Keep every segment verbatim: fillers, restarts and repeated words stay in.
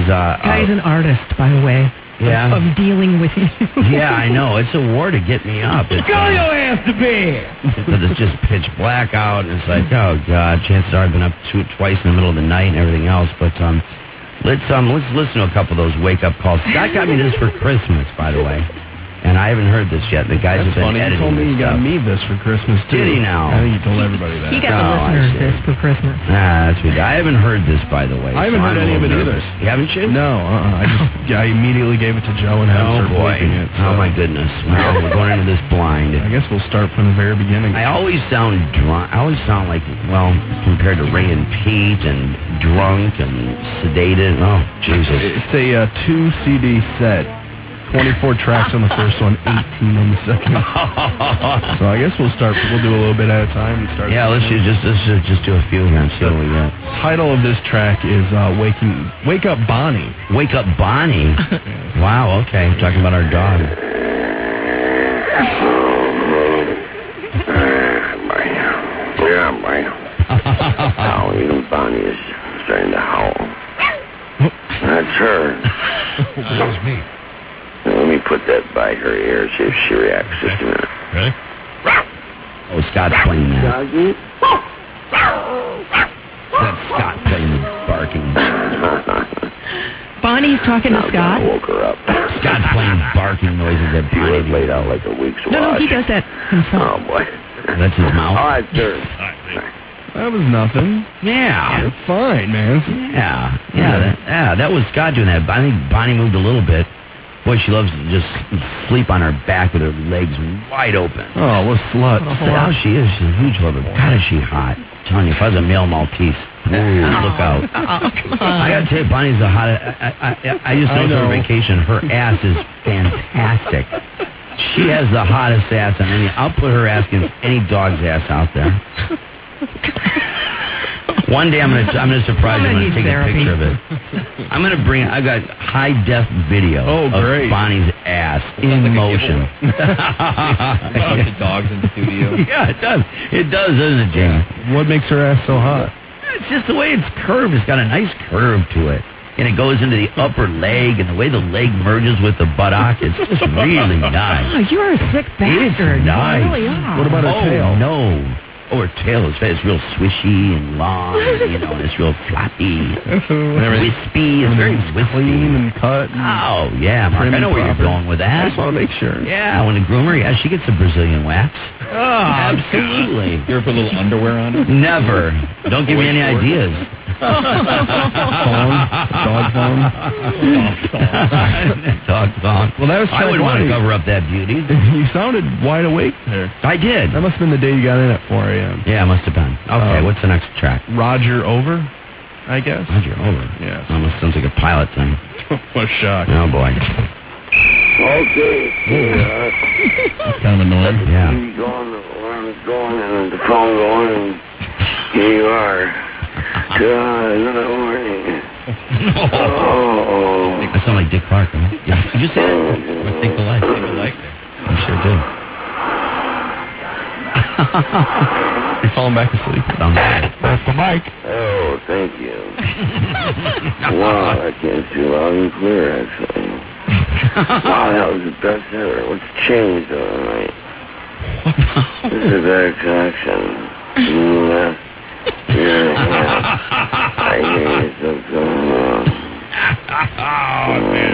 Uh, Guy's uh, an artist, by the way. Yeah. Of, of dealing with you. Yeah, I know. It's a war to get me up. It's, Go your ass to bed. Because it's just pitch black out. And it's like, oh, God, chances are I've been up two, twice in the middle of the night and everything else. But um, let's um, let's listen to a couple of those wake-up calls. Scott got me this for Christmas, by the way. And I haven't heard this yet. The guys That's have been funny. editing He told me this he got stuff. me this for Christmas, too. Did he now? I think he told everybody that. He got Oh, the I listeners see. this for Christmas. Ah, that's weird. I haven't heard this, by the way. I haven't so heard I'm any a of it little either. nervous. You haven't you? No, uh-uh. I just I immediately gave it to Joe and had him Oh, start boy. bleeping it. So Oh, my goodness. Well, we're going into this blind. I guess we'll start from the very beginning. I always sound drunk. I always sound like, well, compared to Ray and Pete and drunk and sedated. Oh, Jesus. It's a uh, two C D set. twenty-four tracks on the first one, eighteen on the second. So I guess we'll start. We'll do a little bit at a time and start. Yeah, let's just, just let's just do a few here and see what we got. Title of this track is uh, "Waking Wake Up Bonnie." Wake Up Bonnie. Wow. Okay, talking about our dog. Yeah, man. Oh, even Bonnie is starting to howl. That's her. That was me. Let me put that by her ear, see if she reacts. Just a minute. Ready? Oh, Scott's playing that. Doggy? That's Scott playing the barking. Bonnie's talking to Scott. I woke her up. Scott's playing barking noises that She was Bonnie laid out like a week's No, no, watch. he does that himself. Oh, boy. That's his mouth. All right, sir. That was nothing. Yeah. You're fine, man. Yeah. Yeah. That, yeah. That was Scott doing that. I think Bonnie moved a little bit. Boy, she loves to just sleep on her back with her legs wide open. Oh, what a slut. How she is. She's a huge lover. God, is she hot. I'm telling you, if I was a male Maltese, ooh, look out. I got to tell you, Bonnie's the hottest. I, I, I, I just I know know. her vacation. Her ass is fantastic. She has the hottest ass on any. I'll put her ass against any dog's ass out there. One day I'm gonna I'm gonna surprise you. I'm gonna take a picture of it. I'm gonna bring. I got high def video Oh, of great. Bonnie's ass in like a motion. A bunch of dogs in the studio. Yeah, it does. It does, doesn't it, Jamie? What makes her ass so hot? It's just the way it's curved. It's got a nice curve to it. And it goes into the upper leg, and the way the leg merges with the buttock, it's just really nice. Oh, you're a sick bastard. It's nice. You really are. What about her oh, tail? no. Oh, her tail is it's real swishy and long, you know, and it's real floppy, wispy. It's very wispy. Clean and cut. And Oh, yeah, Mark. I know where you're proper. going with I that. just want to make sure. Yeah, when the groomer, yeah, she gets a Brazilian wax. Oh, Absolutely. You ever put a little underwear on it? Never. Don't give me any ideas. Phone? Dog phone? Dog phone. Well, that was I wouldn't want to twenty. cover up that beauty. You sounded wide awake there. I did. That must have been the day you got in at four a.m. Yeah, it must have been. Okay, Um, what's the next track? Roger over, I guess. Roger, over. Yes. Almost sounds like a pilot thing. What a shock. Oh, boy. Okay. Yeah. That's kind of annoying. Yeah. You going, the alarm's going, and the phone going, and here you are. God, another morning. Oh. I sound like Dick Clark, right? Yeah. Did you say that? I think the light. Think the light there. I sure did. You're falling back asleep. Sounds bad. That's the mic. Oh, thank you. Wow, that came through loud and clear, actually. Wow, that was the best ever. What's changed all night? This is a better connection. Mm, yeah, yeah. I hear you something going on. Oh, man.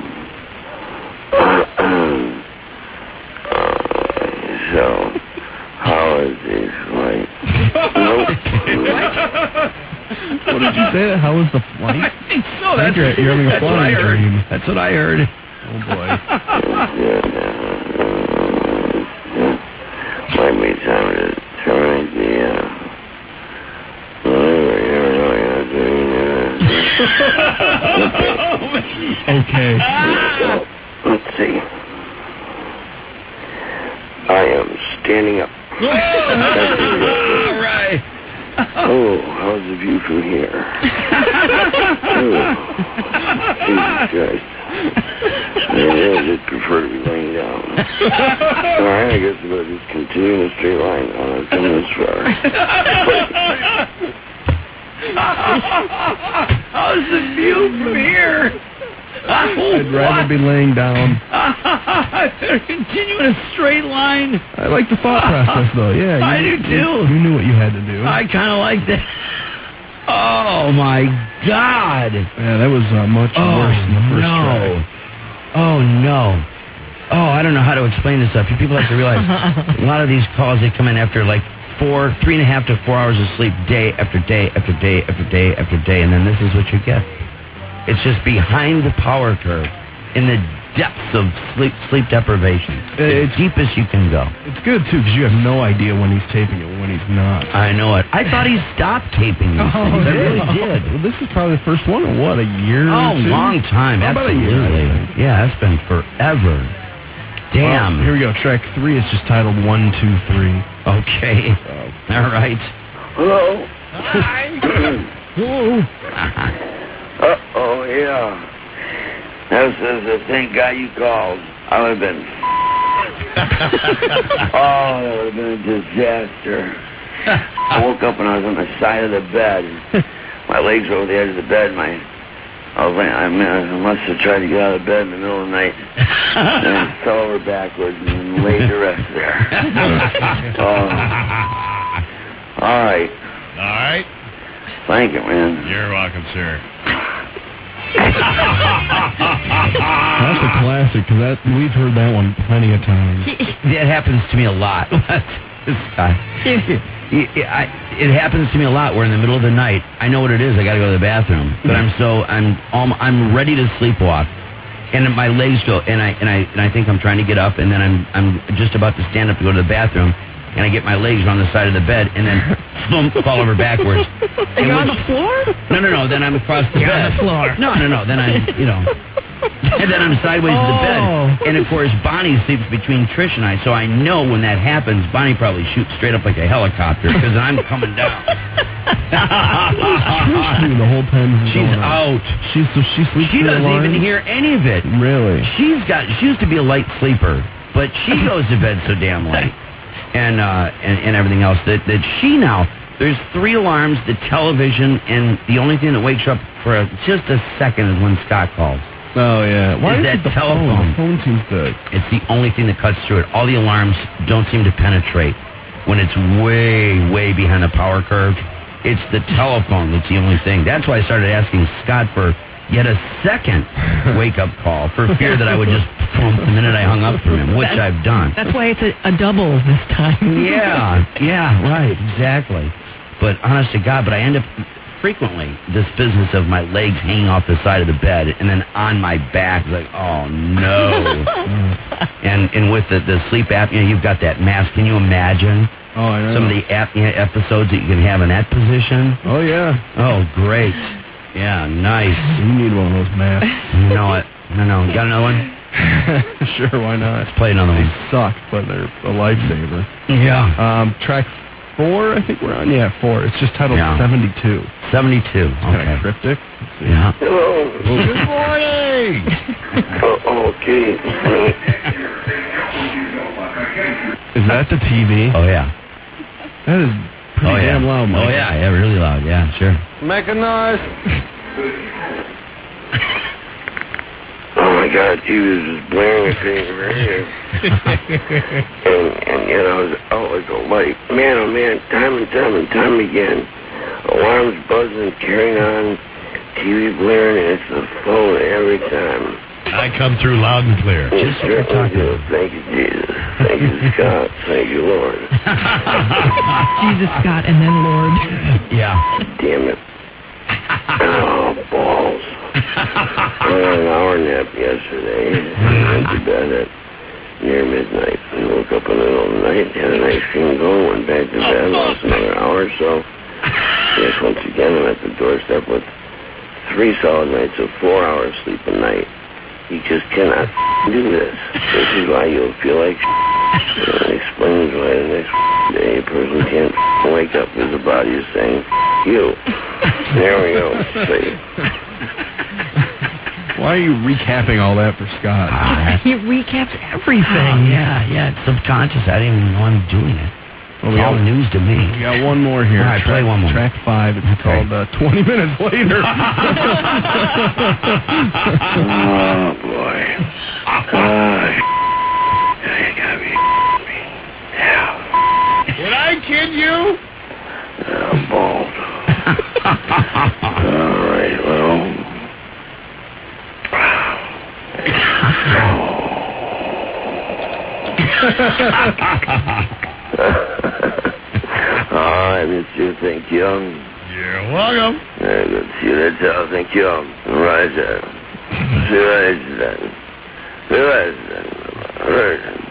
So, how is this flight? Nope. What did you say? How was the flight? I think so. I think you're, you're having a That's what I flying heard. dream. That's what I heard. Oh, boy. Might be time to terminate the, uh... Well, you never know you're not doing Okay. So, let's see. I am standing up. All right. Oh, how's the view from here? Oh, Jesus Christ. I really did prefer to be laying down. All right, I guess I better just continue in a straight line. Oh, I've come this far. Oh, how's the view from here? I'd rather be laying down. I better continue in a straight line. I like the thought process, though. Yeah, you, I do, too. You, you knew what you had to do. I kind of like that. Oh, my God. Yeah, that was uh, much Oh, worse than the first no. try. Oh, no. Oh, I don't know how to explain this stuff. You people have to realize a lot of these calls, they come in after like four, three and a half to four hours of sleep day after day after day after day after day, and then this is what you get. It's just behind the power curve in the depths of sleep sleep deprivation. The It's- deepest you can go. It's good, too, because you have no idea when he's taping it and when he's not. I know it. I thought he stopped taping these Oh, things. I no. really did. Well, this is probably the first one in, what, a year Oh, or two? long time. About a year, I Absolutely. think. Yeah, that's been forever. Damn. Well, here we go. Track three is just titled One, Two, Three. Okay. All right. Hello? Whoa. Uh-oh, yeah. This is the thank God you called. I would have been... oh, that would have been a disaster. I woke up and I was on the side of the bed. My legs were over the edge of the bed. My, I was like, I, mean, I must have tried to get out of bed in the middle of the night. And I fell over backwards and then laid to rest there. Oh. All right. All right. Thank you, man. You're welcome, sir. That's a classic, because that, we've heard that one plenty of times. That happens to me a lot. This guy. It, it, I, it happens to me a lot where in the middle of the night, I know what it is. I got to go to the bathroom. But I'm so, I'm um, I'm ready to sleepwalk. And my legs go, and I and I and I think I'm trying to get up, and then I'm I'm just about to stand up to go to the bathroom, and I get my legs on the side of the bed, and then boom, fall over backwards. Are you on the floor? No, no, no. Then I'm across the You're bed. on the floor. No, no, no. Then I'm, you know, and then I'm sideways to the Oh. bed. And of course, Bonnie sleeps between Trish and I, so I know when that happens, Bonnie probably shoots straight up like a helicopter because I'm coming down. Trish knew the whole time this was She's going on. out. She's, so she sleeps She through doesn't alarms? even hear any of it. Really? She's got. She used to be a light sleeper, but she goes to bed so damn late, and uh, and, and everything else that that she now. There's three alarms, the television, and the only thing that wakes her up for a, just a second is when Scott calls. Oh, yeah. Why Is is, that it the telephone? phone? The phone seems to... It's the only thing that cuts through it. All the alarms don't seem to penetrate when it's way, way behind the power curve. It's the telephone that's the only thing. That's why I started asking Scott for yet a second wake-up call for fear that I would just boom the minute I hung up from him, which That's- I've done. That's why it's a, a double this time. Yeah, yeah, right, exactly. But honest to God, but I end up frequently this business of my legs hanging off the side of the bed and then on my back, like, oh no. and and with the, the sleep apnea, you've got that mask. Can you imagine Oh, I know. some of the apnea episodes that you can have in that position? Oh, yeah. Oh, great. Yeah, nice. You need one of those masks. No, it, no, no. You got another one? Sure, why not? Let's play another They one. suck, but they're a lifesaver. Yeah. Um, track four, I think we're on. Yeah, four. It's just titled Yeah. seventy-two. seventy-two. Kind of Okay. cryptic. Let's see. Yeah. Hello. Good morning. Oh, okay. Is that the T V? Oh, yeah. That is pretty Oh, yeah. damn loud, Mike. Oh, yeah. Yeah, really loud. Yeah, sure. Make a noise. Oh my God, T V was just blaring at me right here. and, and yet I was out like a light. Man, oh man, time and time and time again. Alarms buzzing, carrying on, T V blaring, and it's the phone every time. I come through loud and clear. It Just what we're certainly talking does. Thank you, Jesus. Thank you, Scott. Thank you, Lord. Jesus, Scott, and then Lord. Yeah. Damn it. Oh, balls. I had an hour nap yesterday. I went to bed at near midnight. I woke up in the middle of the night, had an ice cream going, went back to bed, lost another hour or so. Yes, once again, I'm at the doorstep with three solid nights of four hours sleep a night. You just cannot do this. This is why you'll feel like it explains why the next day a person can't wake up because the body is saying, you. There we go. See. Why are you recapping all that for Scott? Ah, He recaps everything. Oh, yeah, yeah. It's subconscious. I didn't even know I'm doing it. Well, It's we all got, news to me. we got one more here. All right, track, play one more. Track five. It's Okay. called uh, twenty minutes Later. Oh, boy. Oh, you gotta be me. Yeah. Did I kid you? I'm bald. All right, well. All right, Mister Think Young. You're welcome. Very good. See you later. Think Young. Right then. See you later then. See you later then. Right then.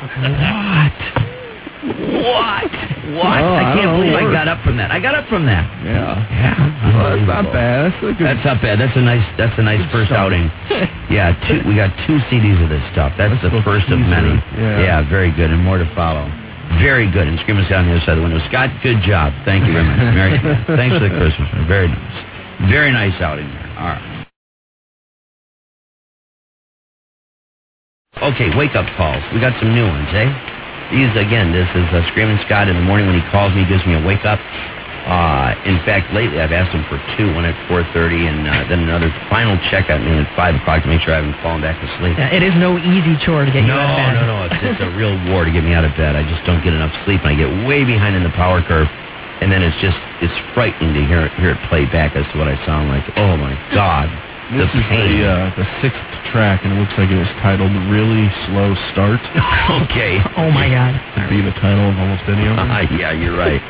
What? What? Oh, I I can't don't believe know. I got up from that. I got up from that. Yeah. Yeah. Well, that's not bad. That's a good. That's not bad. That's a nice. That's a nice first start. outing. Yeah, two, we got two C Ds of this stuff. That's, That's the the first of teaser. many. Yeah. very good, and more to follow. Very good. And Screaming Scott on the other side of the window. Scott, good job. Thank you very much. Merry, thanks for the Christmas. Very nice. Very nice outing there. All right. Okay, wake up calls. We got some new ones, eh? These again. This is uh, Screaming Scott in the morning when he calls me. He gives me a wake up. Uh, in fact, lately I've asked him for two, one at four thirty, and uh, then another final check at me at five o'clock to make sure I haven't fallen back to sleep. Yeah, it is no easy chore to get you No, out of bed. no, no. It's, it's a real war to get me out of bed. I just don't get enough sleep, and I get way behind in the power curve. And then it's just, it's frightening to hear, hear it play back as to what I sound like. Oh, my God. This the is pain. the uh, the sixth track, and it looks like it was titled "Really Slow Start." Okay. Oh, my God. Could be the title of almost any of them. Uh, yeah, you're right.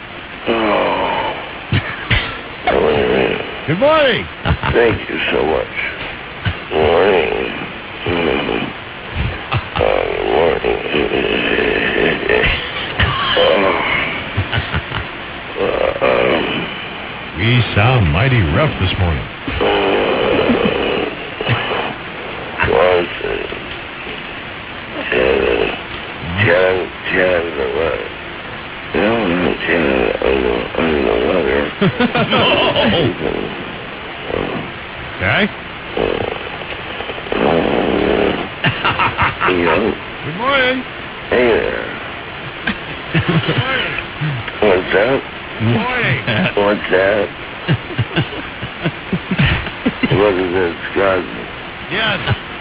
Good morning. Thank you so much. Morning. Mm. Uh, morning. uh, uh, um, We sound mighty rough this morning. one, two, ten, ten, ten, eleven. No, no, ten, eleven, eleven. Okay? Young. Good morning. Hey there. What's that? Good morning. What's that? What is it, Scott? Yes.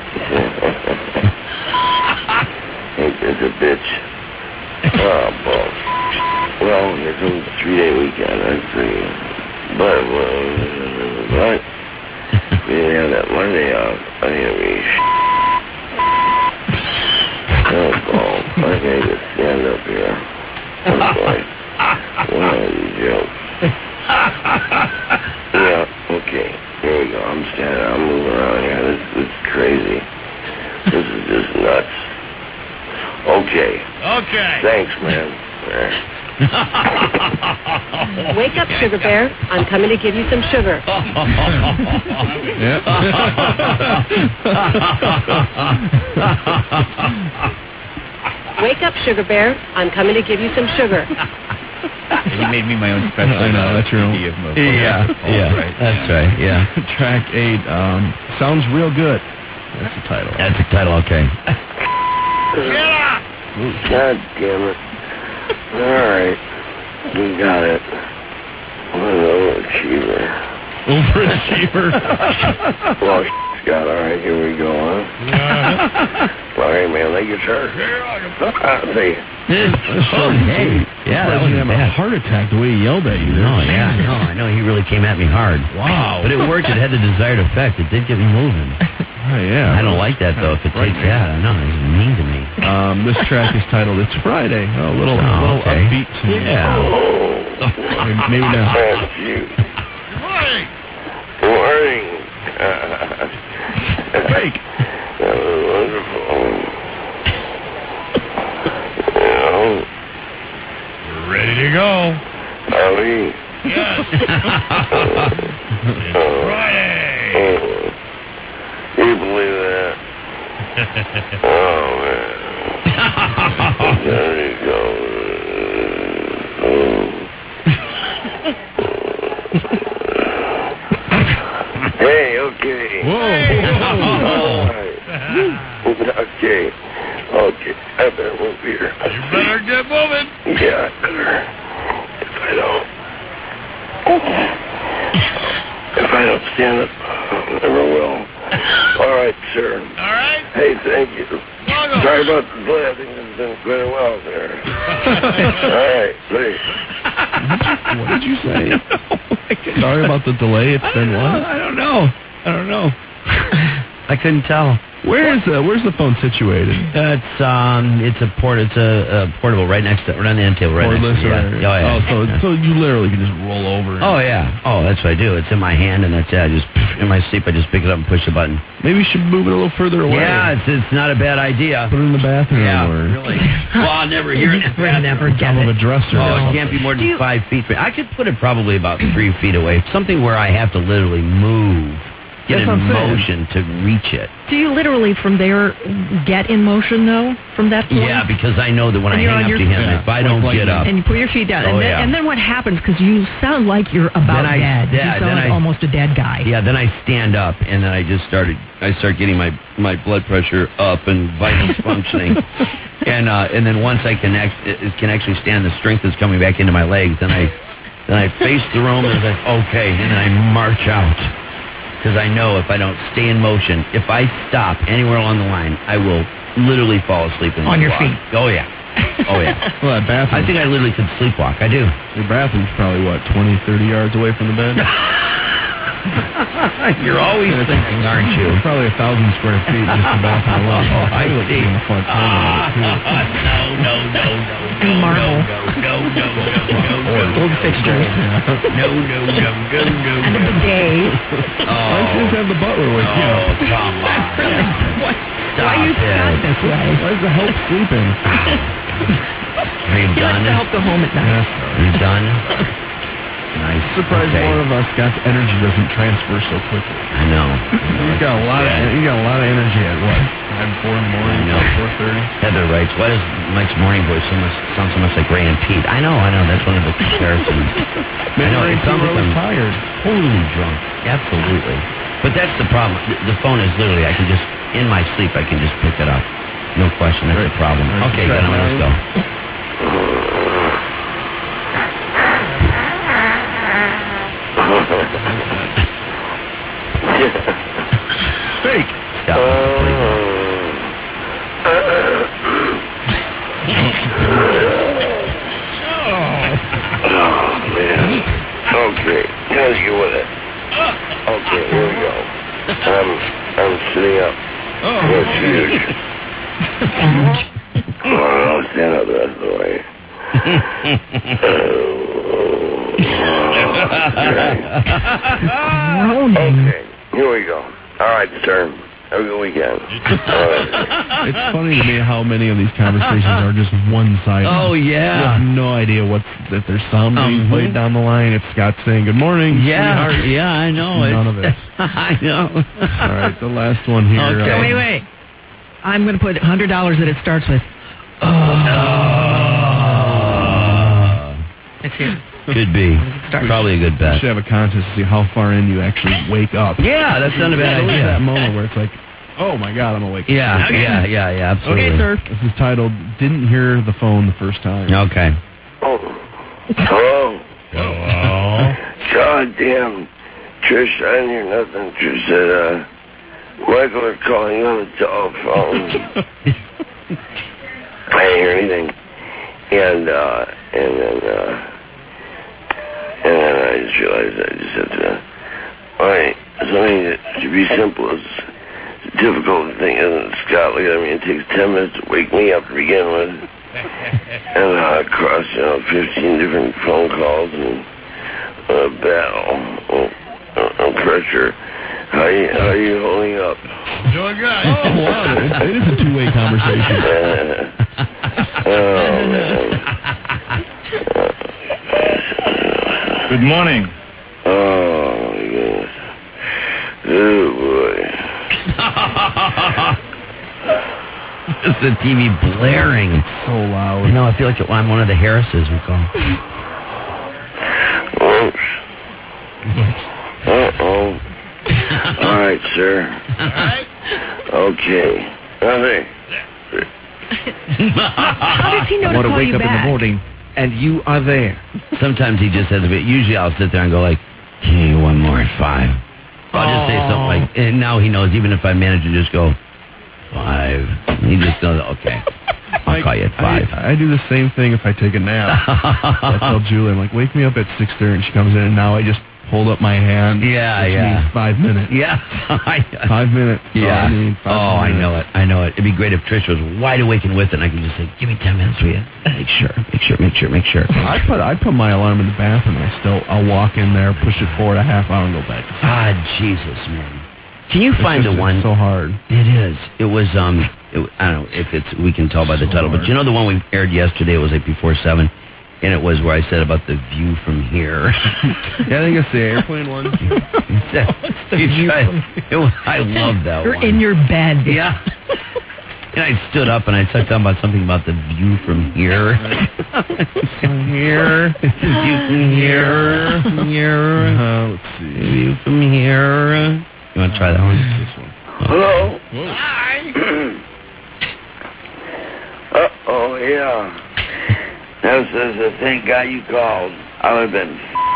Ain't this a bitch? Oh, boss. Well, it's a three-day weekend, I see. But, well, but, we didn't have that Monday off. I need to be sh**. Oh, balls. I can't even stand up here. Oh, boy. What are these jokes? Yeah, okay. Here we go. I'm standing. I'm moving around here. This, this is crazy. This is just nuts. Okay. Okay. Thanks, man. Wake up, Sugar Bear. I'm coming to give you some sugar. Wake up, Sugar Bear. I'm coming to give you some sugar. He made me my own special. I know, that's your own- C D of Mo- Yeah, Oh, yeah, right. that's right, yeah. Track eight. Um, sounds real good. That's the title. That's the title, okay. God damn it. All right. We got it. What an overachiever. Overachiever. Well, Scott, all right, here we go, huh? All right, man, thank you, sir. See you. Oh, hey. Yeah, that was wasn't a bad. heart attack the way he yelled at you. No, yeah, no, I know he really came at me hard. Wow. But it worked. It had the desired effect. It did get me moving. Oh, yeah. I don't like that, though, if it takes that. I know, it's mean to me. Um, this track is titled "It's Friday." A little, Oh, little okay. upbeat. To me. Yeah. Maybe, maybe not. Thank you. Good morning. Good morning. Wake. That was wonderful. You know, We're ready to go. are we? Yes. It's Friday. Oh, can you believe that? Oh, man. There you go. Hey, okay. Whoa. All right. Okay. Okay. I better move here. You better get moving. Yeah. If I don't, if I don't stand up, I never will. All right, sir. All right. Hey, thank you. Welcome. Sorry about the delay. I think it's been quite a while there. All right, please. What did you say? Sorry about the delay. It's been what? I don't know. I don't know. I couldn't tell. Where is uh, where's the phone situated? It's um, it's a port. It's a, a portable right next to right on the end table, right Cordless next to or- yeah. Oh, yeah. Oh, so so you literally can just roll over. and- Oh yeah. Oh, that's what I do. It's in my hand, and that's it. I just in my sleep. I just pick it up and push the button. Maybe you should move it a little further away. Yeah, it's it's not a bad idea. Put it in the bathroom. Yeah, or really. Well, I'll never hear it. We're never top get of a it. dresser. Oh, or it something. can't be more Do than you- five feet. I could put it probably about three feet away. Something where I have to literally move, get That's what in I'm saying. motion to reach it. Do you literally from there get in motion though? From that point? Yeah, because I know that when And I you're hang on up your- to him, Yeah, if I like don't lightning. get up, And you put your feet down, Oh, and then yeah. and then what happens? Because you sound like you're about Then I- dead. yeah, you sound then like I- almost a dead guy. yeah, then I stand up and then I just started. I start getting my, my blood pressure up and vitals functioning, and uh, and then once I can act, it can actually stand, the strength is coming back into my legs. Then I then I face the room and it's like okay, and then I march out. Because I know if I don't stay in motion, if I stop anywhere along the line, I will literally fall asleep in the On your walk. feet. Oh, yeah. Oh, yeah. Well, that bathroom. I think I literally could sleepwalk. I do. Your bathroom's probably, what, twenty, thirty yards away from the bed? You're always thinking, aren't you? It's probably a thousand square feet, just the bathroom alone. Oh, I Toilet see. in the front corner of it, too. no, no, no, no, no, Marble. no, no, no, no, no, Old fixtures. no, no, no, no, no, And a no. bidet. Why don't you just have the butler wake you Oh, up? come on. What? Stop Why are you Scott it. this way? Why is the help sleeping? Are you He likes done? to help go home at night. Are you done? Nice. Surprised Okay. more of us Scott's energy doesn't transfer so quickly. I know. You got a lot of you got a lot of energy at what? Five, four in the morning, I know. four thirty. Heather writes, why does Mike's morning voice so much, sound so much like Ray and Pete? I know, I know. That's one of the comparisons. I know. It sounds like I'm tired. totally drunk. Absolutely. But that's the problem. The, the phone is literally, I can just, in my sleep, I can just pick it up. No question. That's the problem. Right. Okay, Try gentlemen, let's go. Fake. Stop. Oh, man. Okay, let's get with it. Okay, here we go. I'm, I'm sitting up. That's huge. Come on, I'll stand up the rest of the way. Groaning. Okay, here we go. All right, sir. Have a good weekend. All right. It's funny to me how many of these conversations are just one-sided. Oh, You yeah. have no idea what's if there's sound being Mhm. played down the line. If Scott's saying good morning, Yeah, sweetheart. yeah, I know. None It's- of it. I know. All right, the last one here. Okay. uh, Wait, wait. I'm going to put one hundred dollars that it starts with. Let's hear it. Could be. start? Probably a good You bet. should have a contest to see how far in you actually wake up. Yeah, that's not a bad There's always that idea. moment where it's like, oh my God, I'm awake. Yeah, yeah, yeah, yeah, absolutely. Okay, sir. This is titled "Didn't Hear the Phone the First Time." Okay. Oh. Hello? Hello? God damn. Trish, I didn't hear nothing. Trish said, uh, Michael is calling you on the telephone. I didn't hear anything. And, uh, and then, uh, and then I just realized I just had to, alright, something that should be simple is a difficult thing, isn't it, Scott? Look at me, it takes ten minutes to wake me up to begin with. And, uh, across, you know, fifteen different phone calls and, uh, battle, uh, uh, pressure. How you, how you holding up? Doing good. Oh wow, it, it is a two-way conversation. Oh, man. Good morning. Oh, my goodness. Oh, boy. It's the T V blaring. So loud. I know, I feel like I'm one of the Harrises we call. Oops. Uh-oh. All right, sir. All right? Okay. Nothing. How does he know I to want to call wake you up back? in the morning. and you are there. Sometimes he just says a bit. Usually I'll sit there and go like, "Can you one more at five?" I'll just say something like, and now he knows. Even if I manage to just go five, he just knows. Okay, I'll call you at five. I, I do the same thing if I take a nap. I tell Julie, I'm like, wake me up at six thirty, and she comes in, and now I just hold up my hand. Yeah, which yeah. means five minutes. Yeah, Five minutes. That's Yeah. all I need. Five oh, minutes. I know it. I know it. It'd be great if Trish was wide awake and with it, and I can just say, "Give me ten minutes, will you?" Make sure, make sure, make sure, make sure. I put I put my alarm in the bathroom, and I still I'll walk in there, push it forward a half hour, and go back. Ah, Jesus, man. Can you It's find just- the one? It's so hard. It is. It was. Um. It, I don't know if it's. We can tell by the So title, but hard. you know the one we aired yesterday. It was like before seven, and it was where I said about the view from here. Yeah, I think it's the airplane one. It's the view from it was, I love that You're one. in your bed. Yeah. And I stood up and I talked about something about the view from here. From here. View from here. Here. Uh, let's see. View from here. You want to try that one? This one. Hello? Uh-oh, yeah. This is the thank God you called. I would have been...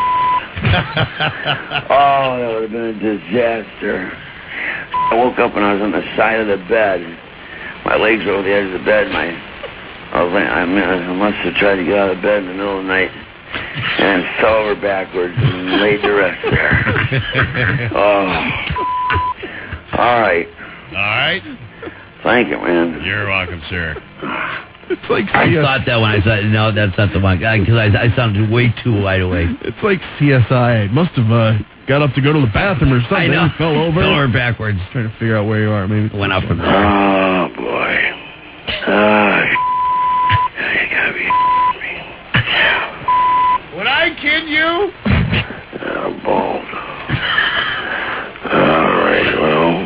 oh, that would have been a disaster. I woke up and I was on the side of the bed. My legs were over the edge of the bed. My, I, was like, I, mean, I must have tried to get out of bed in the middle of the night and fell over backwards and laid to rest there. Oh. All right. All right. Thank you, man. You're welcome, sir. It's like I C S- thought that when I said, no, that's not the one. Because I, I sounded way too wide awake. It's like C S I. Must have uh, got up to go to the bathroom or something. I know. Fell over. Fell over backwards. Trying to figure out where you are. Maybe it's Went out from there. Oh, boy. Oh, you gotta be me. Would I kid you? I'm bald. All right, well.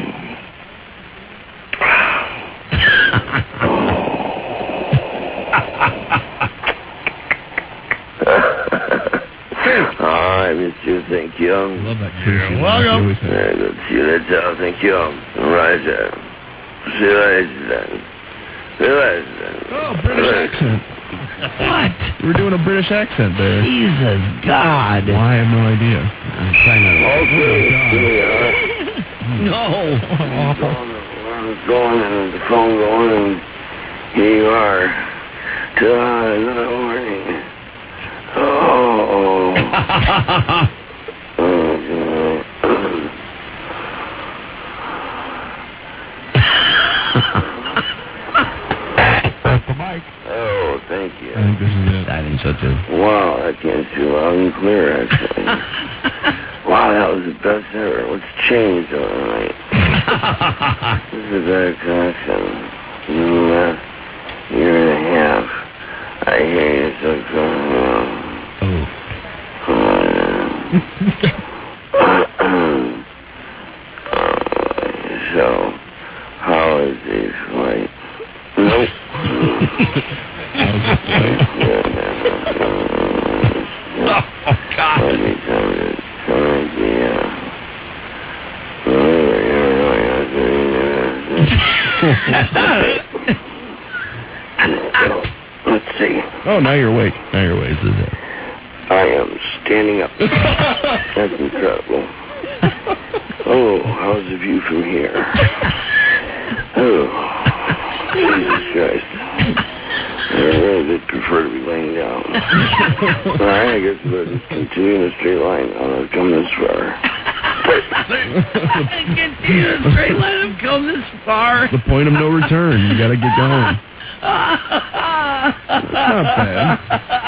All right, Mister Think Young. love that. You're welcome. Very good. See you later. Think Young. Right there. See you later then. See you later then. Oh, British accent. What? We're doing a British accent there. Jesus God. Well, I have no idea. I'm trying to... Okay, here we are. No. Going, it's going, and the phone going, and here you are. Till another morning. Oh. Oh, That's the mic. oh, thank you. I think this is it. I think so too. Wow, that came through loud and clear, actually. Wow, that was the best ever. What's changed all night? This is a better connection. In the last year and a half, I hear you so going on. Oh. So, how is the flight? Nope. Oh, God. Let me tell you, some idea. Let's see. Oh, now you're awake. Now you're awake. This is it. I am standing up. That's incredible. Oh, how's the view from here? Oh, Jesus Christ. I really did prefer to be laying down. All right, I guess we'll just continue in a straight line. I'll come this far. Continue a straight line of come this far. The point of no return. You gotta get going. That's not bad.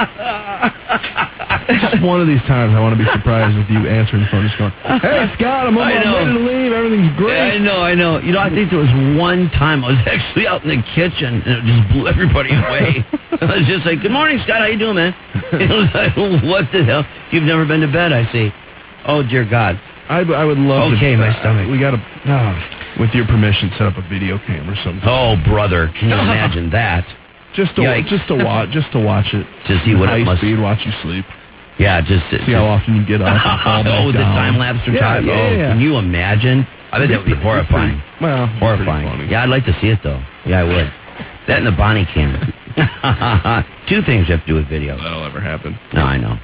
Just one of these times I want to be surprised with you answering the phone just going, hey, Scott, I'm, I I'm know. ready to leave. Everything's Yeah, I great. know, I know. You know, I think there was one time I was actually out in the kitchen and it just blew everybody away. I was just like, good morning, Scott. How you doing, man? It was like, what the hell? You've never been to bed, I see. Oh, dear God. I, I would love Okay, to. my stomach. We got to, oh, with your permission, set up a video cam or something. Oh, brother. Can you imagine that? Just to Yikes. just to watch just to watch it. To see what high it must... speed, watch you sleep. Yeah, just... See just how often you get up and fall back oh, the down. time lapse or Yeah, time? yeah, oh, yeah. can you imagine? I think that would be horrifying. Well, Horrifying. pretty funny. Yeah, I'd like to see it, though. Yeah, I would. That and the Bonnie cam. two things you have to do with video. That'll ever happen. No, I know.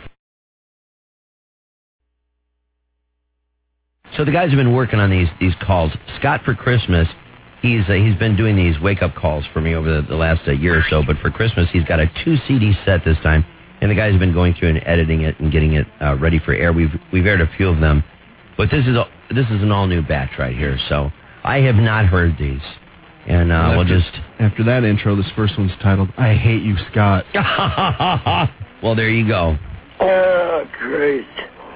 So the guys have been working on these these calls. Scott, for Christmas, he's uh, he's been doing these wake-up calls for me over the, the last uh, year or so, but for Christmas, he's got a two-C D set this time, and the guys have been going through and editing it and getting it uh, ready for air. We've we've aired a few of them, but this is a, this is an all-new batch right here, so I have not heard these. And uh, after, we'll just... After that intro, this first one's titled, I Hate You, Scott. Well, there you go. Oh, great.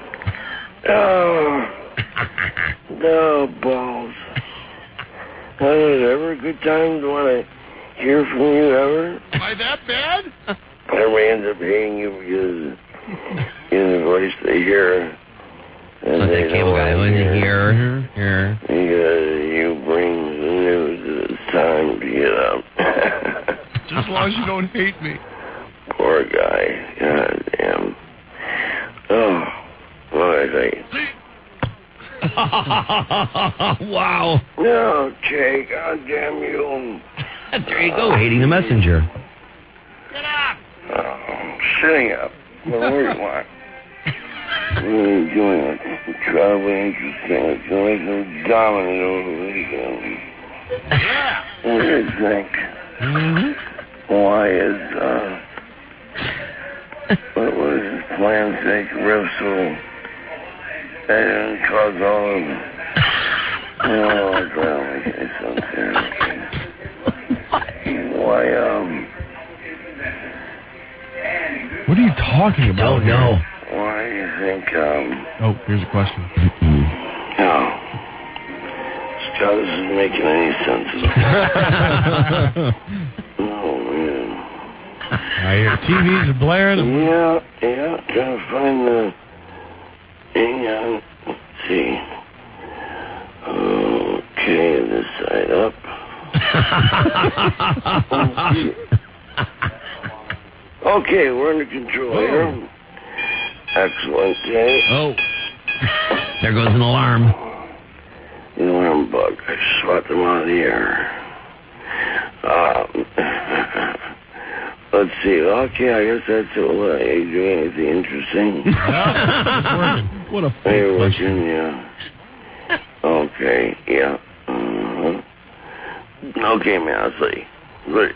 Oh, no balls. Uh, ever a good time to want to hear from you ever? Am I that bad? Everybody ends up hating you because you're the voice they hear. And So they that cable guy don't was hear. here, here. Because you bring the news that it's time to get up. Just as long as you don't hate me. Poor guy. God damn. Oh, what did I say? Wow. No, Jay, God damn you. There you go, hating the messenger. Get up! Oh, sitting up. Well, what do you want? What are you doing? It's incredibly interesting. It's going to make them dominant over the weekend. Yeah. What do you think? Mm-hmm. Why is, uh... what was his plan to take riffs with that didn't cause all of them? Oh, God, okay, something. Why, um... What are you talking about? Don't know. Why do you think, um... Oh, here's a question. No. Scott, this isn't making any sense at all. Oh, man. I hear T Vs are blaring. Yeah, yeah, trying to find the... Hang on. Let's see. Okay, this side up. Okay, we're under control here. Excellent, Jay. Oh. There goes an alarm. The alarm bug. I swat them out of the air. Um, let's see. Okay, I guess that's all. Uh, are you doing anything interesting? What a Are fake you question. working? Yeah. Okay, yeah. Uh-huh. Okay, man, I'll see. Good.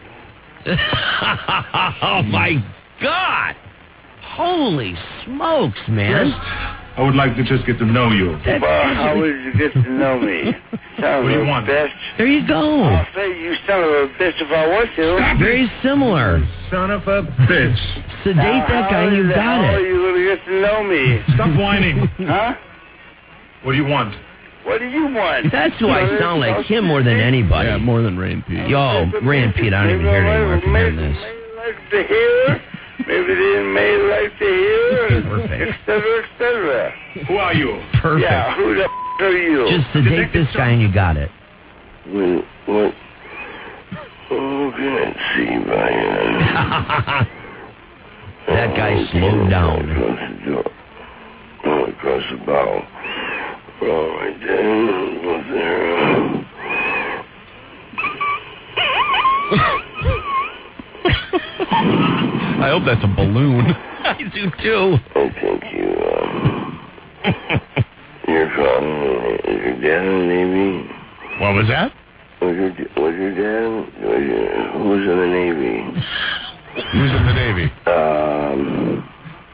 Oh, my God. Holy smokes, man. I would like to just get to know you. That's Well, how would you get to know me? Son What do of you a want? bitch. There you go. I'll say you son of a bitch if I want to. Very similar. Son of a bitch. Sedate that guy and you got How are it. you going to get to know me? Stop whining. Huh? What do you want? What do you want? That's who I sound like him more than anybody. Yeah, more than Rain Pete. Yo, Ray and Pete, I don't even hear it anymore from hearing this. Like to hear, maybe they didn't make like to hear, Perfect. et cetera, et cetera. Who are you? Perfect. Yeah, who the f*** are you? Just sedate this guy and you got it. What? What? Oh, can't see, Brian. That guy slowed down. Across the door. Oh, across the bow. All right, then. What's there? I hope that's a balloon. I do too. I think you, um... your father, is your dad in the Navy? What was that? Was your, was your dad, was your, who was in the Navy? Who's in the Navy? Um...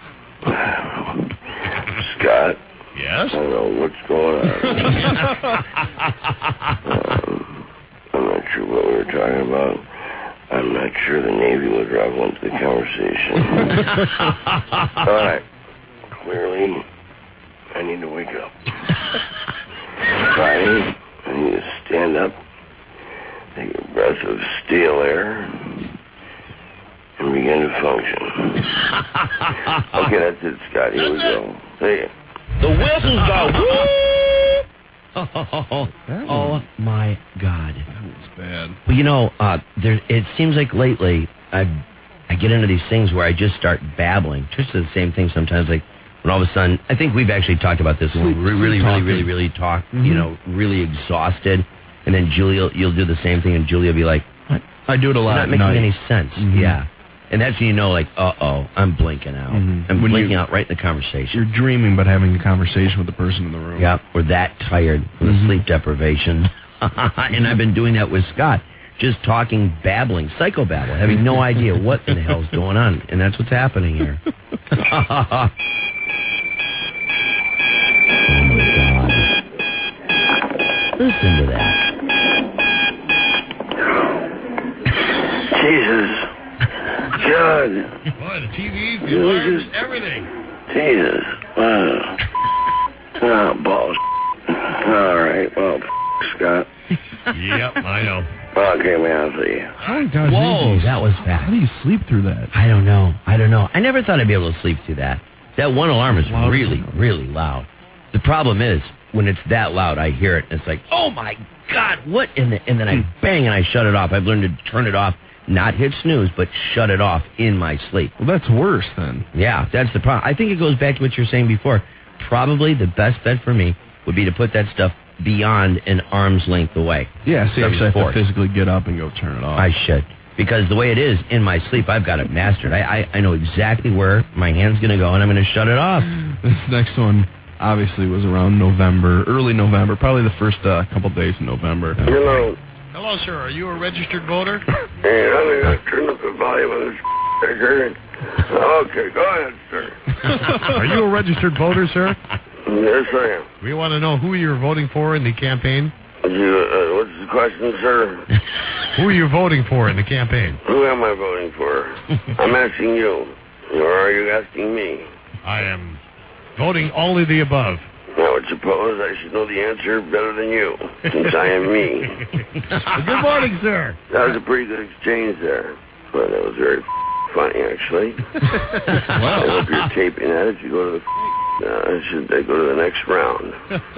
Scott? Yes? I don't know what's going on. um, I'm not sure what we were talking about. I'm not sure the Navy was relevant to the conversation. All right. Clearly, I need to wake up. Friday, I need to stand up, take a breath of steel air, and begin to function. Okay, that's it, Scott. Here we go. Say it. The whistles go. Oh, oh my God. That was bad. Well, you know, uh, there. It seems like lately I I get into these things where I just start babbling. Just the same thing sometimes, like when all of a sudden, I think we've actually talked about this. When we really, really, really, really, really talk, Mm-hmm. you know, really exhausted, and then Julia, you'll do the same thing, and Julia will be like, "What? I do it a It's lot not at making night. any sense." Mhm. Yeah. And that's when you know, like, uh-oh, I'm blinking out. Mhm. I'm When blinking you- out right in the conversation. You're dreaming but having a conversation with the person in the room. Yep, we're that tired from the Mhm. sleep deprivation. And I've been doing that with Scott. Just talking, babbling, psychobabble, having no idea what in the hell's going on. And that's what's happening here. Oh, my God. Listen to that. Jesus. God. Boy, the T V, the You alarms, just- everything. Jesus. Wow. Oh, balls. All right. Well, Scott. Yep, I know. Okay, man, I'll see you. How does Whoa, you- that was How fast. do you sleep through that? I don't know. I don't know. I never thought I'd be able to sleep through that. That one alarm is Loud as really, hell. really loud. The problem is, when it's that loud, I hear it, and it's like, oh, my God, what? And, the, and then I bang, and I shut it off. I've learned to turn it off, not hit snooze, but shut it off in my sleep. Well, that's worse then. Yeah, that's the problem. I think it goes back to what you were saying before. Probably the best bet for me would be to put that stuff beyond an arm's length away. Yeah, so you Some actually have to sport. physically get up and go turn it off. I should. Because the way it is in my sleep, I've got it mastered. I, I, I know exactly where my hand's going to go, and I'm going to shut it off. This next one obviously was around November, early November, probably the first uh, couple days in November. Hello. Hello, sir. Are you a registered voter? Hey, I'm going to turn up the volume on this speaker. Okay, go ahead, sir. Are you a registered voter, sir? Yes, I am. We want to know who you're voting for in the campaign. You, uh, what's the question, sir? Who are you voting for in the campaign? Who am I voting for? I'm asking you. Or are you asking me? I am voting all of the above. I would suppose I should know the answer better than you, since I am me. Good morning, sir. That was a pretty good exchange there. Well, that was very funny, actually. I hope you're taping that if you go to the... Uh, should I go to the next round?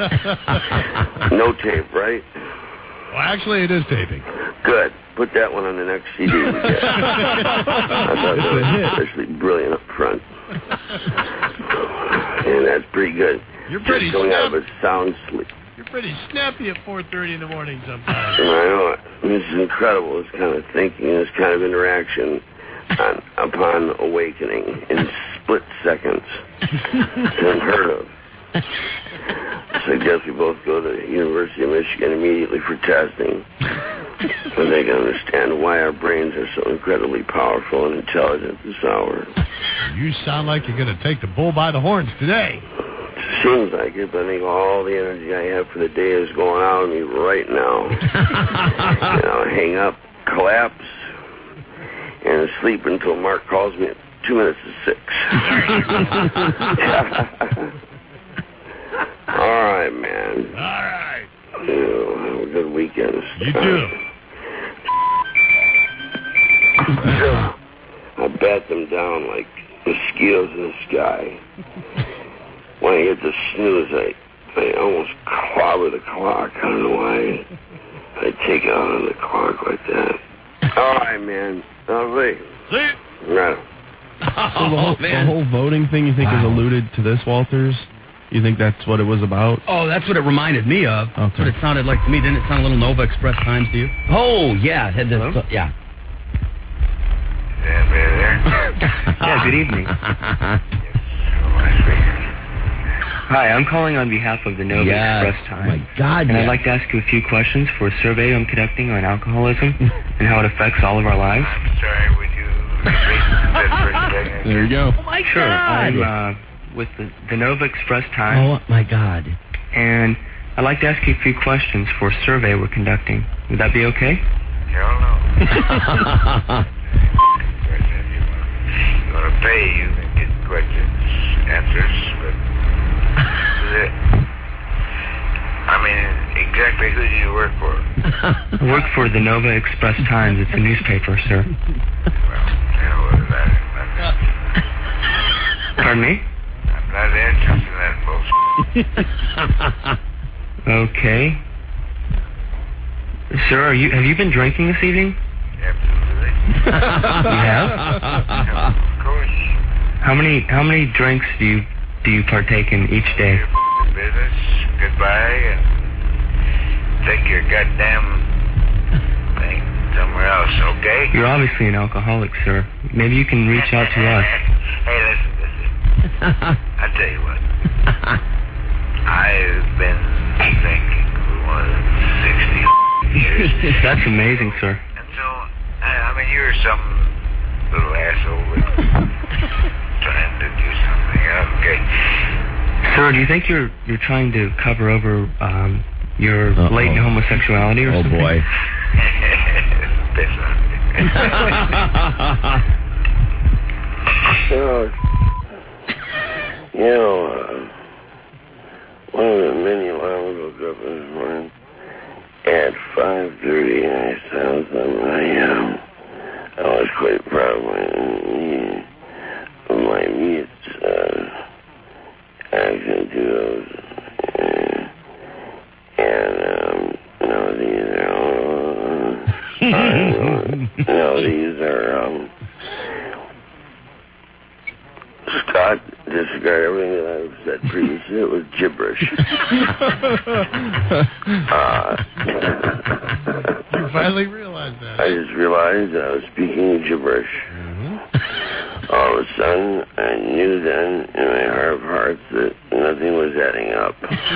No tape, right? Well, actually, it is taping. Good. Put that one on the next C D we get. I thought that was especially brilliant up front. And that's pretty good. You're pretty Just don't have snappy. a sound sleep. You're pretty snappy at four thirty in the morning sometimes. And I know it. This is incredible, this kind of thinking, this kind of interaction on, upon awakening in split seconds. It's unheard of. I suggest we both go to the University of Michigan immediately for testing. So they can understand why our brains are so incredibly powerful and intelligent this hour. You sound like you're going to take the bull by the horns today. Seems like it, but I think all the energy I have for the day is going out of me right now. And I'll hang up, collapse, and sleep until Mark calls me at two minutes to six. All right, man. All right. You have a good weekend. You too. I bat them down like mosquitoes in the sky. When I hit the snooze, I, I almost clobber the clock. I don't know why I take it out on the clock like that. All right, man. I'll see. See? Right. So the whole, the whole voting thing you think is alluded to this, Walters? You think that's what it was about? Oh, that's what it reminded me of. That's what it sounded like to me. Didn't it sound a little Nova Express Times to you? Oh, yeah. Had this, Hello? yeah. Yeah, good evening. Hi, I'm calling on behalf of the Nova Yes. Express Times. My God, And I'd yes. like to ask you a few questions for a survey I'm conducting on alcoholism and how it affects all of our lives. I'm sorry, would you repeat that for a second? There you go. Oh, my Sure. God. I'm uh, with the, the Nova Express Times, Oh, my God. and I'd like to ask you a few questions for a survey we're conducting. Would that be okay? Hell no. You want to pay, you can get questions, answers, but this is it. I mean, exactly who do you work for? I work for the Nova Express Times. It's a newspaper, sir. Well, hell with that. Pardon me? I'm not interested in that bullshit. Okay. Sir, are you have you been drinking this evening? Absolutely. You have? Of course. How many how many drinks do you do you partake in each day? Your business, goodbye, and take your goddamn thing somewhere else, okay? You're obviously an alcoholic, sir. Maybe you can reach out to us. Hey, listen, listen. I'll tell you what. I've been thinking for more than sixty years. That's amazing, sir. And so, I, I mean, you're some little asshole that's trying to do something, okay? Sir, do you think you're you're trying to cover over um, your Uh-oh. latent homosexuality or Oh, something? boy. Piss on me. So, you know, uh, one of the many alarms woke up this morning at five thirty, and I saw something I, um, I was quite proud of my, of my meats, uh, action to those, uh, and, um, no, these are all, uh, no, these are, um, Scott disregarded everything that I've said previously. It was gibberish. uh, You finally realized that. I just realized that I was speaking gibberish. Mm-hmm. All of a sudden, I knew then in my heart of hearts that nothing was adding up.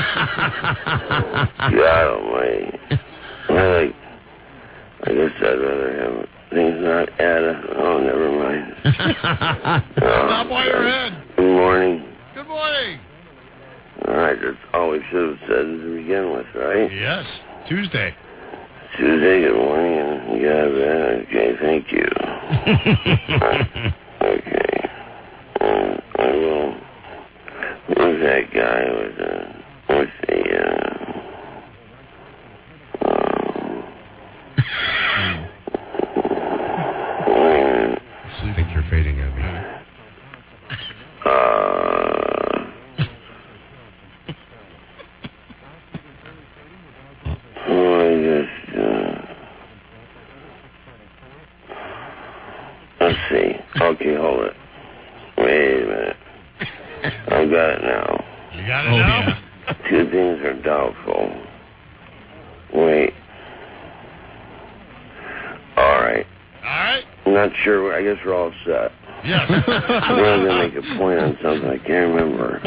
God almighty. I like, I guess I'd rather have things not add up. Oh, never mind. Stop while you're ahead. Good morning. Good morning. All right, that's all we should have said to begin with, right? Yes, Tuesday. Tuesday, good morning, and you got that. Okay, thank you. uh, okay. Um, I will. Who's that guy with the, with the, uh, um, I think you're fading at me. uh, oh, I just, uh, let's see. Okay, hold it. Wait a minute. I've got it now. You got it oh, now? Yeah. Two things are doubtful. Wait. All right. All right. I'm not sure. I guess we're all set. Yes. I'm going to make a point on something I can't remember.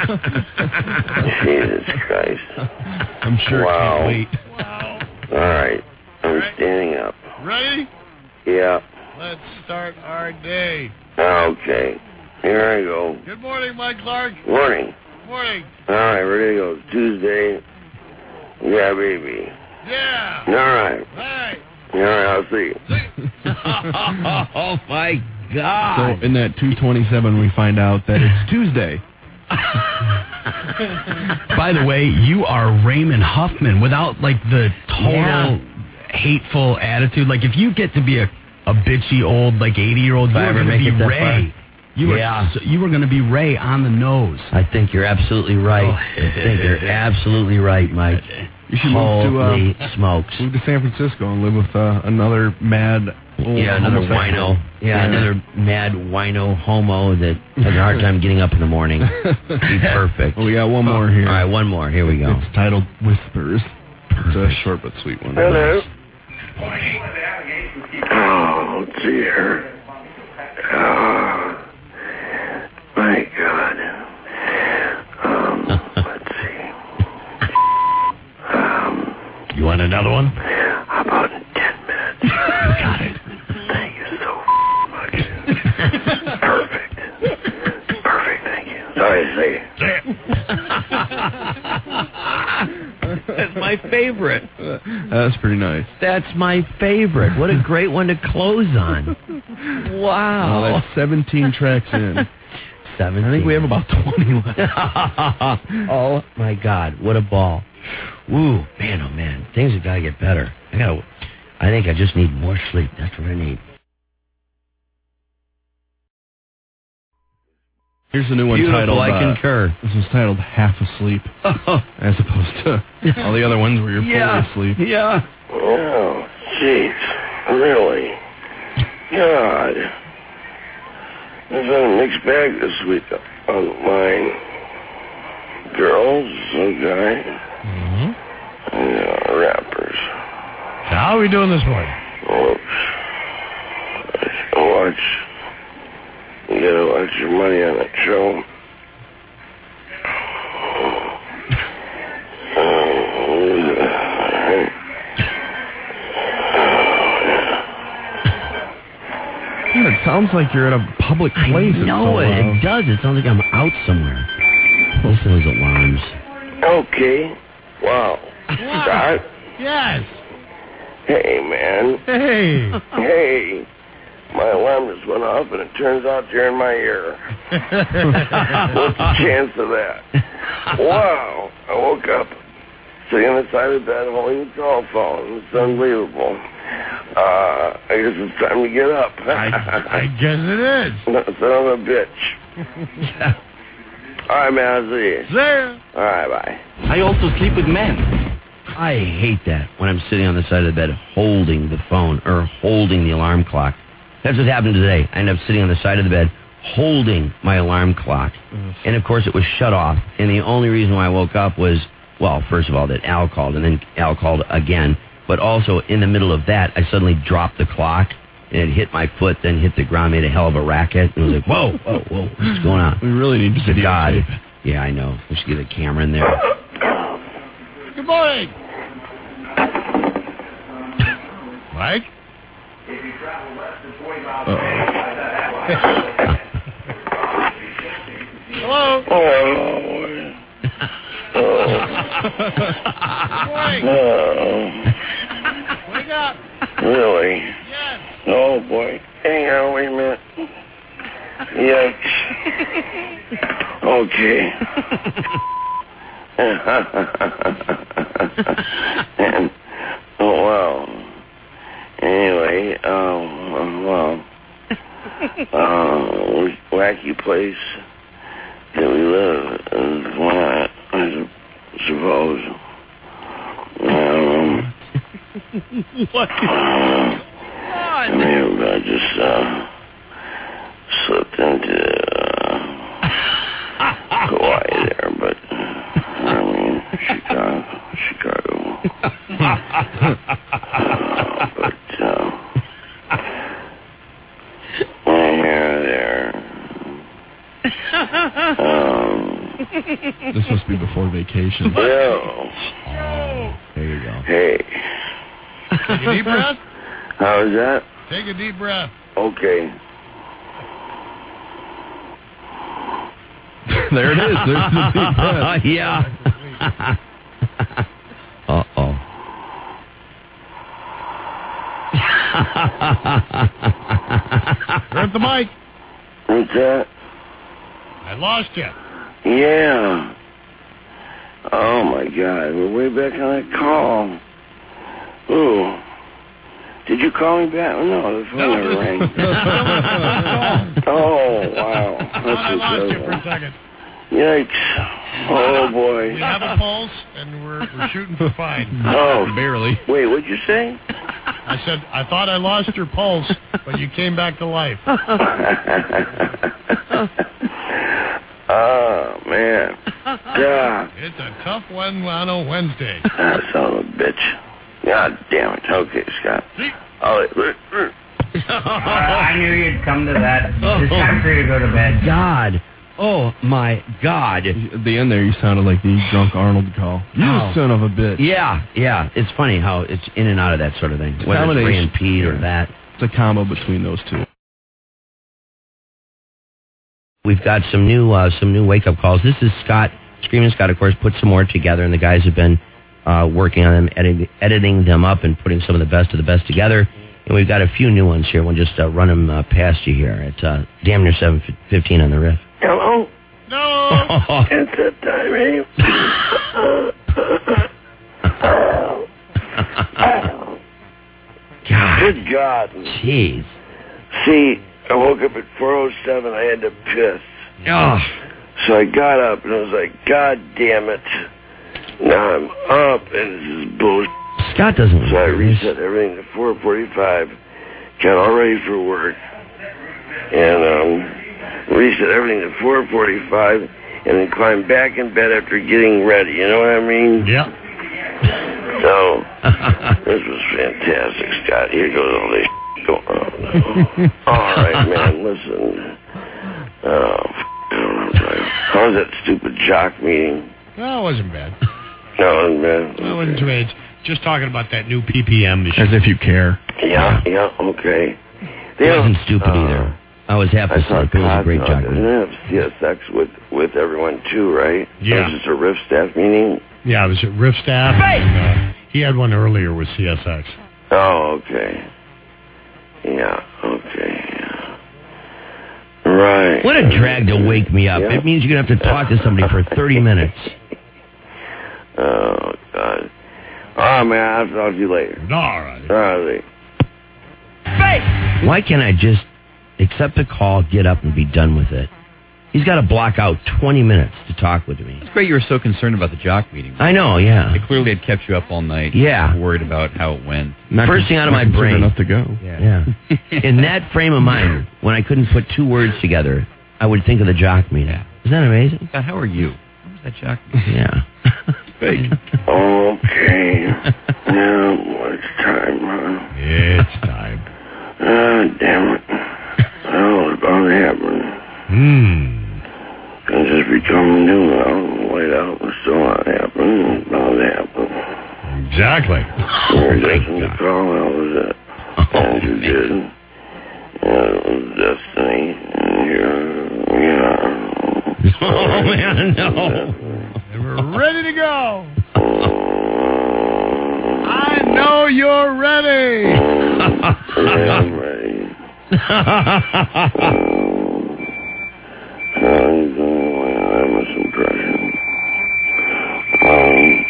Jesus Christ. I'm sure wow. it can't wait. Wow. All right. I'm All right. standing up. Ready? Yeah. Let's start our day. Okay. Here I go. Good morning, Mike Clark. Morning. Morning. All right, ready to go. Tuesday. Yeah, baby. Yeah. All right. All right. All right, I'll see you. Oh, my God. So in that two twenty-seven, we find out that it's Tuesday. By the way, you are Raymond Huffman without, like, the total Yeah. hateful attitude. Like, if you get to be a, a bitchy old, like, eighty-year-old, If you I are ever going to make be it that Ray. far. You were, Yeah. so you were going to be Ray on the nose. I think you're absolutely right. I think you're absolutely right, Mike. You should move to, uh, Holy smokes. move to San Francisco and live with uh, another mad old Yeah, another homosexual. wino. Yeah, another mad wino homo that has a hard time getting up in the morning. Be perfect. Oh, we got one more here. All right, one more. Here we go. It's titled Whispers. It's a short but sweet one. Hello. Oh, dear. Oh, my God. Um, let's see. Um, You want another one? how about in ten minutes? Got it. Thank you so much. Perfect. Perfect, thank you. Sorry to say it. Say it. That's my favorite. That's pretty nice. That's my favorite. What a great one to close on. Oh, Wow. that's seventeen tracks in. Seventeen. I think we have about twenty left. Oh, my God. What a ball. Woo. Man, oh, man. Things have got to get better. I got to... I think I just need more sleep. That's what I need. Here's a new one Beautiful, titled... I uh, concur. This one's titled Half Asleep, as opposed to all the other ones where you're Yeah. fully asleep. Yeah. Oh, jeez. Really? God. There's been a mixed bag this week online. Girls, some guy, Mm-hmm. and uh, rappers. How are we doing this morning? Whoops. watch. You gotta watch your money on that show. Yeah, it sounds like you're at a public place. I know it. It does. It sounds like I'm out somewhere. Listen to those alarms. Okay. Wow. Scott? Yes. Hey, man. Hey. Hey. My alarm just went off, and it turns out you're in my ear. What's the chance of that? Wow. I woke up sitting on the side of the bed holding the telephone. It's unbelievable. Uh, I guess it's time to get up. I, I guess it is. Son of a bitch. All right, man. I'll see you. See ya. All right, bye. I also sleep with men. I hate that when I'm sitting on the side of the bed holding the phone or holding the alarm clock. That's what happened today. I ended up sitting on the side of the bed holding my alarm clock. Mm. And, of course, it was shut off. And the only reason why I woke up was, well, first of all, that Al called, and then Al called again. But also, in the middle of that, I suddenly dropped the clock, and it hit my foot, then hit the ground, made a hell of a racket. And I was like, whoa, whoa, whoa, what's going on? We really need to videotape. God. it. Yeah, I know. We should get a camera in there. Good morning. Mike? Uh-oh. Hello? Oh. Oh. Oh. Wake up. Really? Yes. Oh, boy. Hang on, wait a minute. Yikes. Okay. And, oh, wow. Anyway, um, well, uh, wacky place that we live is why I suppose. Um, What? uh, I may have uh, just uh, slipped into uh, Hawaii there, but uh, I mean Chicago, Chicago. uh, but uh, here, there. Um, This must be before vacation. Bill. Oh, there you go. Hey. Take a deep breath. How is that? Take a deep breath. Okay. There it is. There's the deep breath. Yeah. Uh-oh. You're at the mic. What's that? I lost you. Yeah. Oh, my God. We're way back on that call. Ooh. Did you call me back? No, the phone No, never this- rang. this is the Oh, wow. I thought I lost you for a second. Yikes. Oh, boy. We have a pulse, and we're, we're shooting for fine. Oh. Barely. Wait, what'd you say? I said, I thought I lost your pulse, but you came back to life. Oh, man. Yeah. It's a tough one on a Wednesday. Ah, son of a bitch. God damn it. Okay, Scott. Oh, I knew you'd come to that. It's time for you to go to bed. God. Oh, my God. At the end there, you sounded like the drunk Arnold call. You Oh. son of a bitch. Yeah, yeah. It's funny how it's in and out of that sort of thing. It's a Whether it's Ray combination. and Pete or that. It's a combo between those two. We've got some new uh, some new wake-up calls. This is Scott. Screaming Scott, of course, put some more together, and the guys have been uh, working on them, edit- editing them up and putting some of the best of the best together. And we've got a few new ones here. We'll just uh, run them uh, past you here. It's uh, damn near seven fifteen on the riff. Hello? No! It's that time, eh? God. Good God. Jeez. See, I woke up at four oh seven. I had to piss. Oh. So I got up, and I was like, God damn it. Now I'm up, and this is bullshit. Scott doesn't So I like this. reset everything to four forty-five. Got all ready for work. And um, reset everything to four forty-five, and then climbed back in bed after getting ready. You know what I mean? Yeah. So, this was fantastic, Scott. Here goes all this. going on? All right, man, listen. Oh, f- I don't know. How was that stupid jock meeting? No, it wasn't bad. No, it wasn't bad. No, it wasn't too bad. Just talking about that new P P M machine. As if you care. Yeah, yeah, okay. It wasn't stupid uh, either. I was half I asleep. It was a great job. Didn't have C S X with, with everyone, too, right? Yeah. It was just a riff staff meeting? Yeah, it was at Riff Staff. And, uh, he had one earlier with C S X. Oh, okay. Yeah, okay, yeah. Right. What a drag to wake me up. Yeah. It means you're going to have to talk to somebody for thirty minutes. Oh, God. All right, man, I'll talk to you later. All right. All right. Why can't I just accept the call, get up, and be done with it? He's got to block out twenty minutes to talk with me. It's great you were so concerned about the jock meeting. I know, yeah. It clearly had kept you up all night. Yeah. Worried about how it went. Not First con- thing out of not my concerned brain. enough to go. Yeah. In that frame of mind, when I couldn't put two words together, I would think of the jock meeting. Yeah. Isn't that amazing? God, how are you? What was that jock meeting? Yeah. Fake. Okay. Now, it's time, huh? It's time. Ah, damn it. Oh, it's about to happen. Hmm. Can just be coming new now. Wait out. It's still not happening. It's about to happen. Exactly. You're listening to call. That was it. And you did. Yeah, it was destiny. And you're, yeah. Oh, man, no. And we're ready to go. I know you're ready. Yeah, I'm ready. I'm going to impression. Um,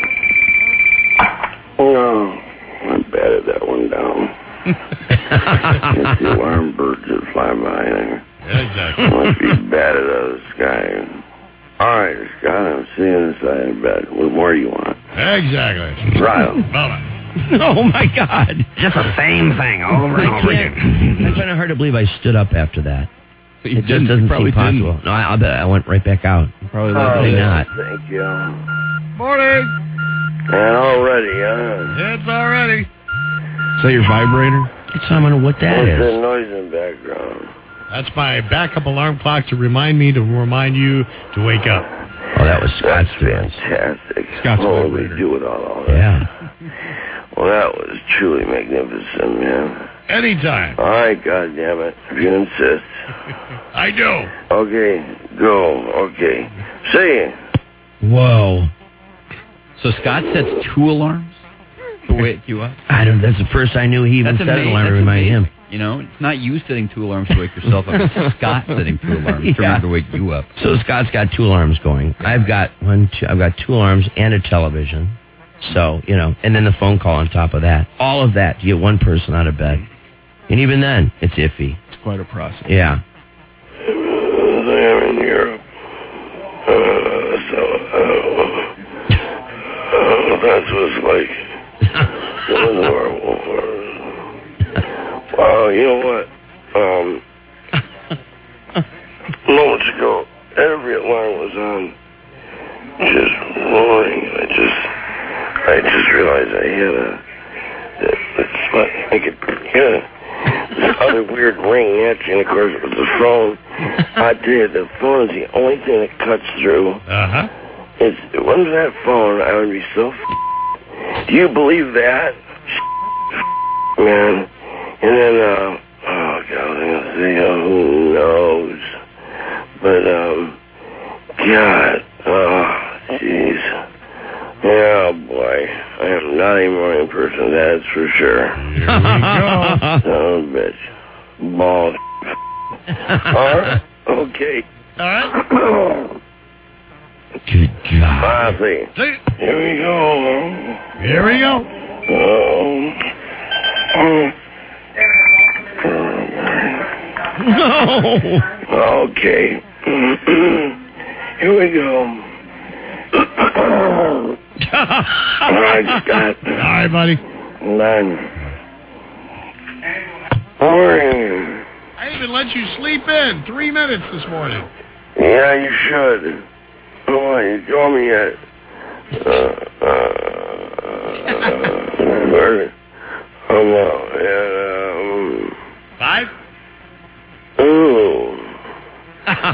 no, I batted that one down. Get the alarm birds that fly by there. Exactly. Must be batted out of the sky. All right, Scott, I'm sitting inside of bed. What more do you want? Exactly. Right. Bye-bye. Oh, my God. Just the same thing over and I over can't. again. I find it hard to believe I stood up after that. But you It just didn't. doesn't You probably seem possible. didn't. No, I, I'll bet I went right back out. Probably Oh, Probably yeah, not. Thank you. Morning. And already, huh? It's already. Is that your vibrator? It's I don't know what that What's that is. noise in the background? That's my backup alarm clock to remind me to remind you to wake up. Oh, that was Scott's That's device. fantastic. Scott's what would we vibrator. do with all, all that? Yeah. Well, that was truly magnificent, man. Anytime. All right, goddammit, if you insist. I do. Okay, go. Okay. Say it. Whoa. So Scott sets two alarms to wake you up? I don't. That's the first I knew he even That's set an amazing. alarm to That's remind amazing. him. You know, it's not you setting two alarms to wake yourself up. It's Scott setting two alarms to Yeah. remember to wake you up. So Scott's got two alarms going. I've got one, two. I've got two alarms and a television. So you know, and then the phone call on top of that. All of that to get one person out of bed, and even then, it's iffy. It's quite a process. Yeah. I'm in Europe. Uh, so, uh, uh, that's what it's like. It was horrible. Wow, you know what? Um, moments ago, every alarm was on, just roaring. I just, I just realized I had a, that, that's what I could hear this other weird ring at you, and of course it was the phone. I tell you, the phone is the only thing that cuts through. Uh-huh. It's, if it wasn't for that phone, I would be so f- Do you believe that? Man. And then, uh, oh, God, I was going to say, oh, who knows? But, um, God, oh, jeez. Yeah, boy. I am not a morning person, that's for sure. Here we go. Son of a bitch. Bald. All right. Okay. All right. Good God. I see. See? Here we go. Here we go. Oh. Oh. No. Okay. Here we go. All right, Scott. All right, buddy. None. Morning. I even let you sleep in three minutes this morning. Yeah, you should. Oh, you told me yet. Uh, uh, uh, where? Oh, no. Yeah, um,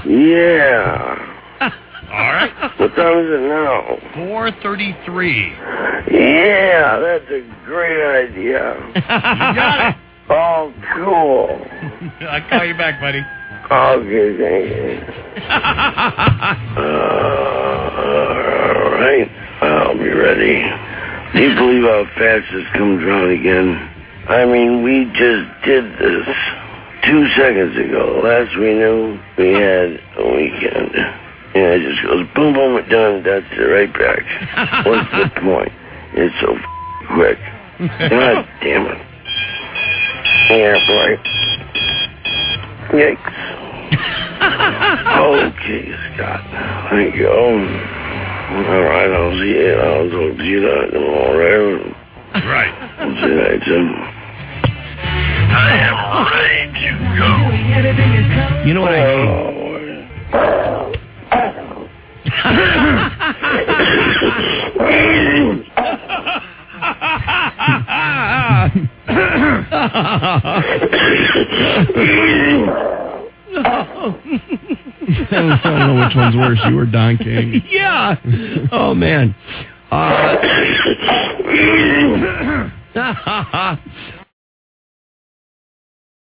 Yeah. All right. What time is it now? four thirty-three. Yeah, that's a great idea. You got it. Oh, cool. I'll call you back, buddy. Okay, thank you. uh, all right. I'll be ready. Do you believe how fast this comes around again? I mean, we just did this two seconds ago. Last we knew, we had a weekend. Yeah, it just goes boom, boom, done. That's it, right back. What's the point? It's so f- quick. God damn it. Yeah, boy. Yikes. Okay, Scott. Thank you. All right, I'll see you. I'll talk to you tomorrow. Right. I'll see you later. I am ready to go. You know what I hate? I don't know which one's worse, you or Don King. Yeah. Oh, man. Uh,